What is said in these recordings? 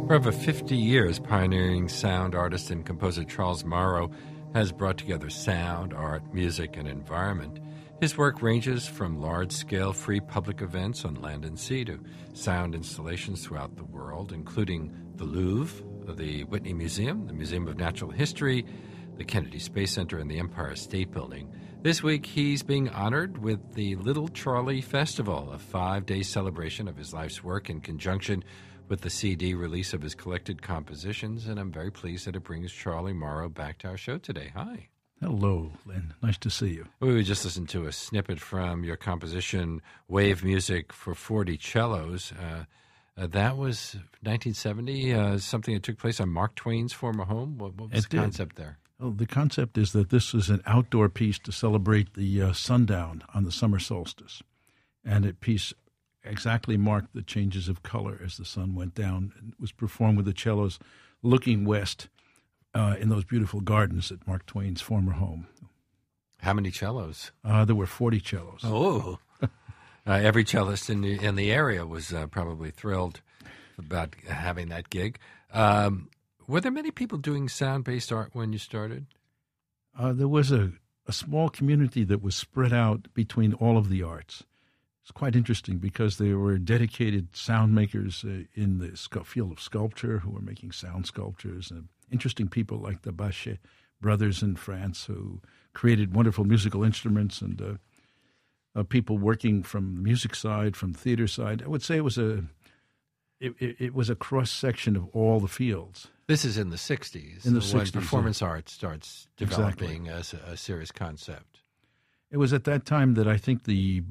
For over 50 years, pioneering sound artist and composer Charles Morrow has brought together sound, art, music, and environment. His work ranges from large-scale free public events on land and sea to sound installations throughout the world, including the Louvre, the Whitney Museum, the Museum of Natural History, the Kennedy Space Center, and the Empire State Building. This week, he's being honored with the Little Charlie Festival, a 5-day celebration of his life's work in conjunction with the CD release of his collected compositions, and I'm very pleased that it brings Charlie Morrow back to our show today. Hi. Hello, Lynn. Nice to see you. We just listened to a snippet from your composition, Wave Music for 40 Cellos. That was 1970, something that took place on Mark Twain's former home. What was the concept there? Oh, the concept is that this is an outdoor piece to celebrate the sundown on the summer solstice. And it piece exactly marked the changes of color as the sun went down. It was performed with the cellos looking west in those beautiful gardens at Mark Twain's former home. How many cellos? There were 40 cellos. Oh, every cellist in the area was probably thrilled about having that gig. Were there many people doing sound-based art when you started? There was a small community that was spread out between all of the arts. It's quite interesting because there were dedicated sound makers in the field of sculpture who were making sound sculptures, and interesting people like the Bachet brothers in France who created wonderful musical instruments, and people working from the music side, from the theater side. I would say it was a cross-section of all the fields. This is in the 60s. In the when 60s. Performance art starts developing as a serious concept. It was at that time that I think the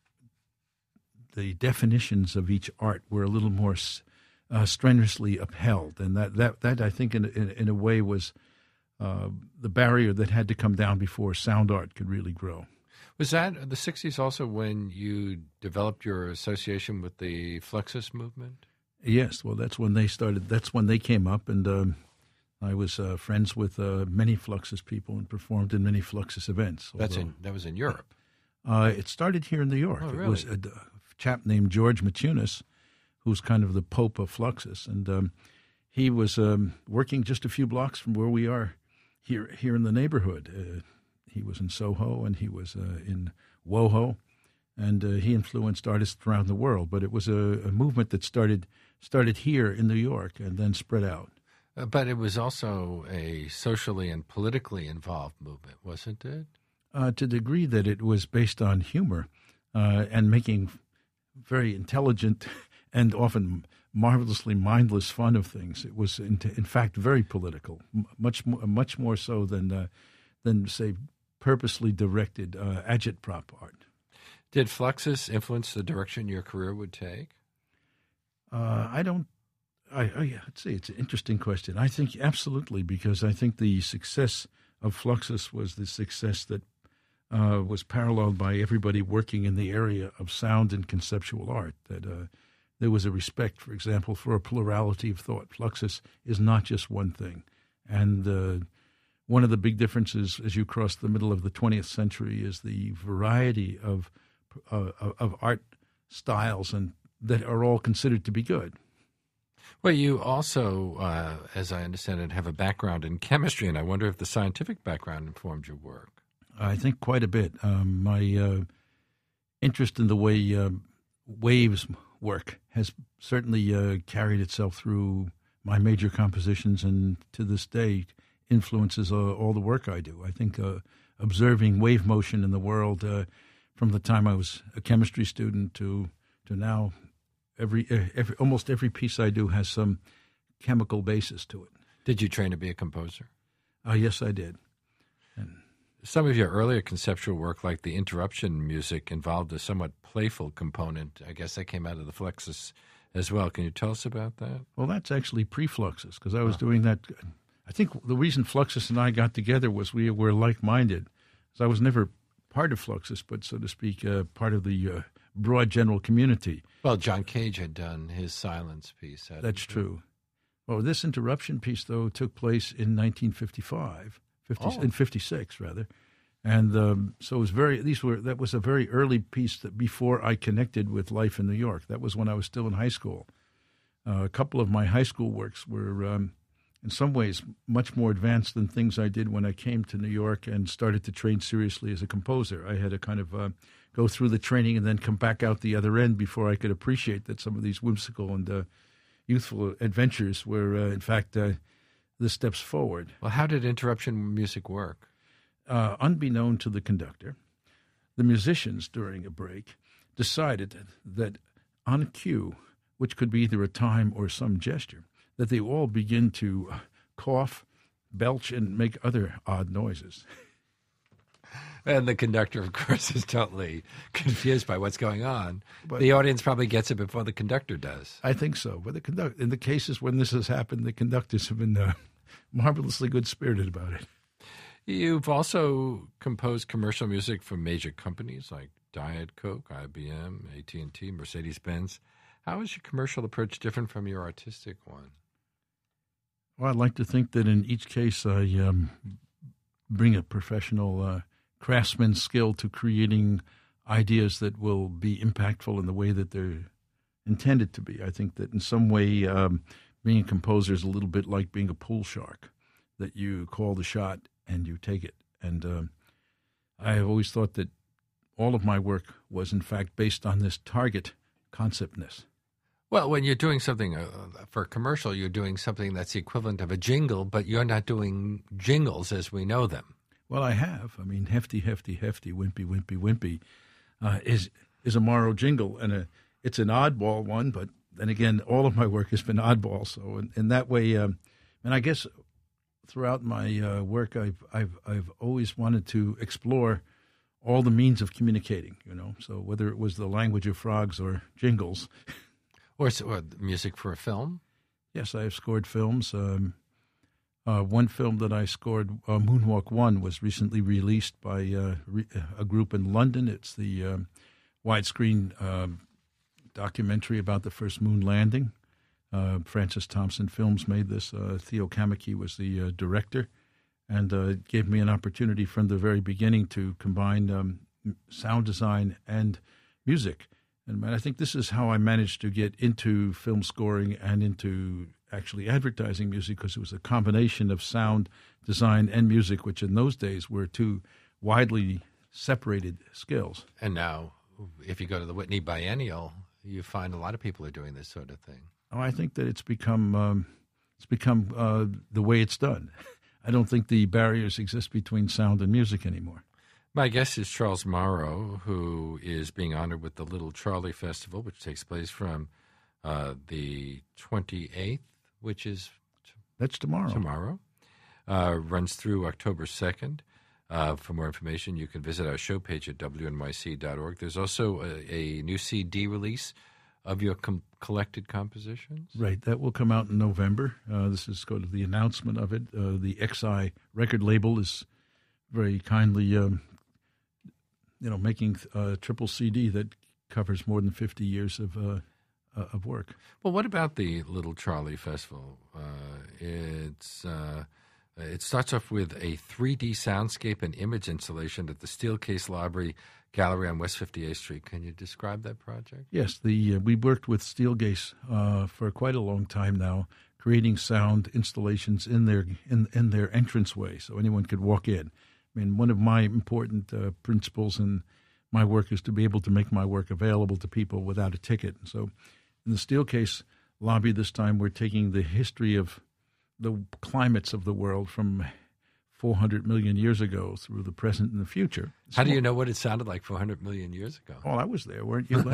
definitions of each art were a little more strenuously upheld, and that I think in a way was the barrier that had to come down before sound art could really grow. Was that the 60s also when you developed your association with the Fluxus movement? Yes, well, that's when they started. That's when they came up, and I was friends with many Fluxus people and performed in many Fluxus events. That was in Europe. It started here in New York. Oh, really? It was a chap named George Matunis, who's kind of the Pope of Fluxus, and he was working just a few blocks from where we are here in the neighborhood. He was in Soho and he was in WoHo, and he influenced artists around the world. But it was a movement that started here in New York and then spread out. But it was also a socially and politically involved movement, wasn't it? To the degree that it was based on humor and making very intelligent and often marvelously mindless fun of things. It was, in fact, very political, much more so than say, purposely directed agitprop art. Did Fluxus influence the direction your career would take? Let's see, it's an interesting question. I think absolutely, because I think the success of Fluxus was the success that was paralleled by everybody working in the area of sound and conceptual art, that there was a respect, for example, for a plurality of thought. Fluxus is not just one thing. And one of the big differences as you cross the middle of the 20th century is the variety of art styles and that are all considered to be good. Well, you also, as I understand it, have a background in chemistry, and I wonder if the scientific background informed your work. I think quite a bit. My interest in the way waves work has certainly carried itself through my major compositions, and to this day influences all the work I do. I think observing wave motion in the world from the time I was a chemistry student to now, almost every piece I do has some chemical basis to it. Did you train to be a composer? Yes, I did. And some of your earlier conceptual work, like the interruption music, involved a somewhat playful component. I guess that came out of the Fluxus as well. Can you tell us about that? Well, that's actually pre-Fluxus, because I was doing that. I think the reason Fluxus and I got together was we were like-minded. So I was never part of Fluxus, but, so to speak, part of the broad general community. Well, John Cage had done his silence piece. That's true. Well, this interruption piece, though, took place in 1955. In 56, rather. And so it was that was a very early piece that before I connected with life in New York. That was when I was still in high school. A couple of my high school works were, in some ways, much more advanced than things I did when I came to New York and started to train seriously as a composer. I had to kind of go through the training and then come back out the other end before I could appreciate that some of these whimsical and youthful adventures were, in fact, the steps forward. Well, how did interruption music work? Unbeknown to the conductor, the musicians during a break decided that on cue, which could be either a time or some gesture, that they all begin to cough, belch, and make other odd noises. And the conductor, of course, is totally confused by what's going on. But the audience probably gets it before the conductor does. I think so. But in the cases when this has happened, the conductors have been marvelously good-spirited about it. You've also composed commercial music for major companies like Diet Coke, IBM, AT&T, Mercedes-Benz. How is your commercial approach different from your artistic one? Well, I'd like to think that in each case I bring a professional craftsman's skill to creating ideas that will be impactful in the way that they're intended to be. I think that in some way being a composer is a little bit like being a pool shark, that you call the shot and you take it. And I have always thought that all of my work was, in fact, based on this target conceptness. Well, when you're doing something for a commercial, you're doing something that's the equivalent of a jingle, but you're not doing jingles as we know them. Well, I have. I mean, Hefty, Hefty, Hefty, Wimpy, Wimpy, Wimpy is a Morrow jingle, and it's an oddball one, but then again, all of my work has been oddball. So in that way, and I guess throughout my work, I've always wanted to explore all the means of communicating, so whether it was the language of frogs or jingles. Or music for a film? Yes, I have scored films. One film that I scored, Moonwalk 1, was recently released by a group in London. It's the widescreen documentary about the first moon landing. Francis Thompson Films made this. Theo Kamaki was the director, and it gave me an opportunity from the very beginning to combine sound design and music. And I think this is how I managed to get into film scoring and into actually advertising music, because it was a combination of sound design and music, which in those days were two widely separated skills. And now, if you go to the Whitney Biennial, you find a lot of people are doing this sort of thing. Oh, I think that it's become the way it's done. I don't think the barriers exist between sound and music anymore. My guest is Charles Morrow, who is being honored with the Little Charlie Festival, which takes place from the 28th, which is... That's tomorrow. Tomorrow. Runs through October 2nd. For more information, you can visit our show page at wnyc.org. There's also a new CD release of your collected compositions. Right. That will come out in November. This is sort of the announcement of it. The XI record label is very kindly... making a triple CD that covers more than 50 years of work. Well, what about the Little Charlie Festival? It starts off with a 3D soundscape and image installation at the Steelcase Library Gallery on West 58th Street. Can you describe that project? Yes, we worked with Steelcase for quite a long time now, creating sound installations in their entranceway, so anyone could walk in. I mean, one of my important principles in my work is to be able to make my work available to people without a ticket. So in the Steelcase lobby this time, we're taking the history of the climates of the world from 400 million years ago through the present and the future. How do you know what it sounded like 400 million years ago? Oh, I was there, weren't you?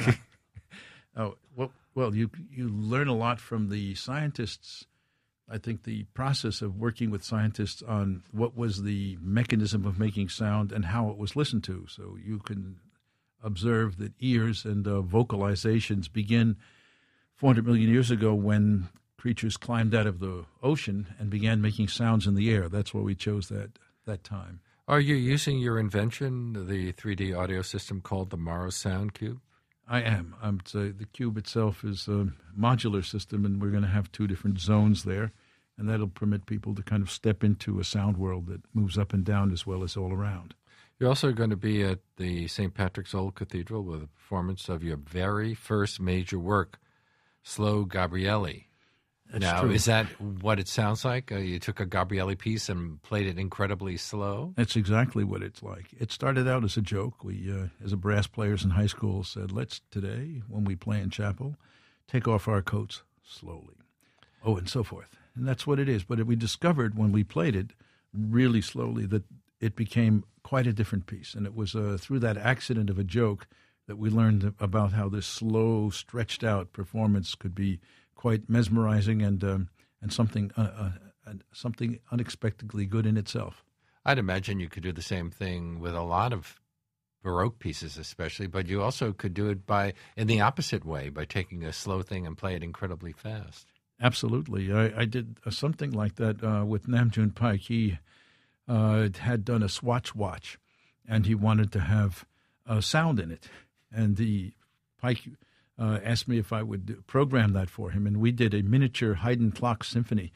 Well, you learn a lot from the scientists. I think the process of working with scientists on what was the mechanism of making sound and how it was listened to. So you can observe that ears and vocalizations begin 400 million years ago when creatures climbed out of the ocean and began making sounds in the air. That's why we chose that time. Are you using your invention, the 3D audio system called the Morrow Sound Cube? I am. The cube itself is a modular system, and we're going to have two different zones there, and that'll permit people to kind of step into a sound world that moves up and down as well as all around. You're also going to be at the St. Patrick's Old Cathedral with a performance of your very first major work, slow Gabrielli. That's Now, true. is that what it sounds like? You took a Gabrielli piece and played it incredibly slow? That's exactly what it's like. It started out as a joke. We, as a brass players in high school, said, let's today, when we play in chapel, take off our coats slowly. Oh, and so forth. And that's what it is. But we discovered when we played it really slowly that it became quite a different piece. And it was through that accident of a joke that we learned about how this slow, stretched-out performance could be quite mesmerizing and something unexpectedly good in itself. I'd imagine you could do the same thing with a lot of Baroque pieces especially, but you also could do it in the opposite way, by taking a slow thing and play it incredibly fast. Absolutely. I did something like that with Nam June Paik. He had done a Swatch watch, and he wanted to have sound in it. And the Paik asked me if I would program that for him, and we did a miniature Haydn clock symphony.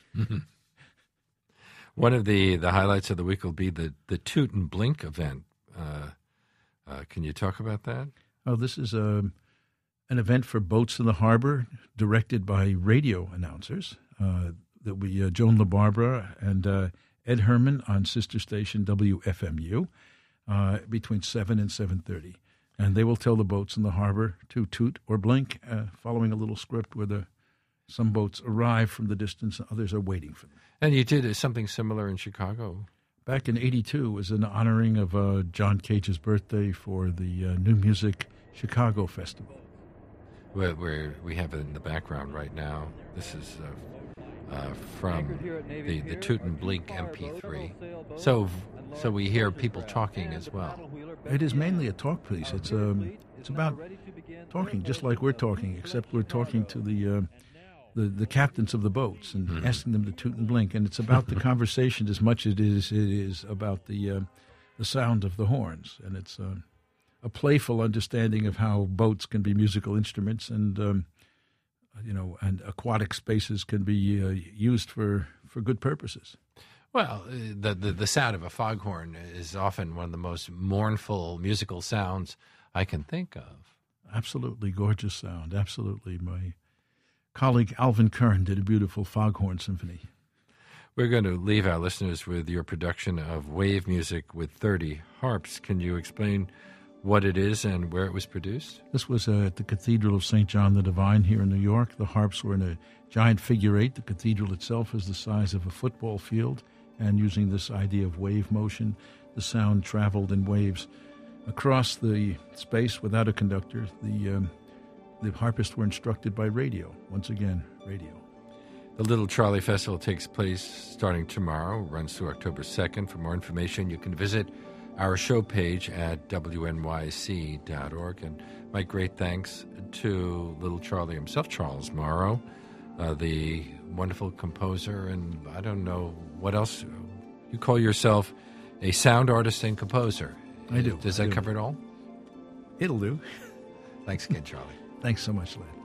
One of the highlights of the week will be the Toot and Blink event. Can you talk about that? Oh, this is an event for boats in the harbor, directed by radio announcers. There'll be Joan LaBarbera and Ed Herman on sister station WFMU between 7 and 7:30. And they will tell the boats in the harbor to toot or blink, following a little script where some boats arrive from the distance and others are waiting for them. And you did something similar in Chicago. Back in '82 was an honoring of John Cage's birthday for the New Music Chicago Festival. Where we have it in the background right now. This is from the Toot and Blink MP3. So we hear people talking as well. It is mainly a talk piece. It's about talking, just like we're talking, except we're talking to the captains of the boats and asking them to toot and blink. And it's about the conversation as much as it is about the sound of the horns. And it's a playful understanding of how boats can be musical instruments, and and aquatic spaces can be used for good purposes. Well, the sound of a foghorn is often one of the most mournful musical sounds I can think of. Absolutely gorgeous sound. Absolutely. My colleague Alvin Kern did a beautiful foghorn symphony. We're going to leave our listeners with your production of Wave Music with 30 Harps. Can you explain what it is and where it was produced? This was at the Cathedral of St. John the Divine here in New York. The harps were in a giant figure eight. The cathedral itself is the size of a football field, and using this idea of wave motion, the sound traveled in waves across the space without a conductor. The harpists were instructed by radio. Once again, radio. The Little Charlie Festival takes place starting tomorrow, runs through October 2nd. For more information, you can visit our show page at wnyc.org. And my great thanks to Little Charlie himself, Charles Morrow, the wonderful composer, and I don't know what else. You call yourself a sound artist and composer. I do. Does that cover it all? It'll do. Thanks again, Charlie. Thanks so much, Led.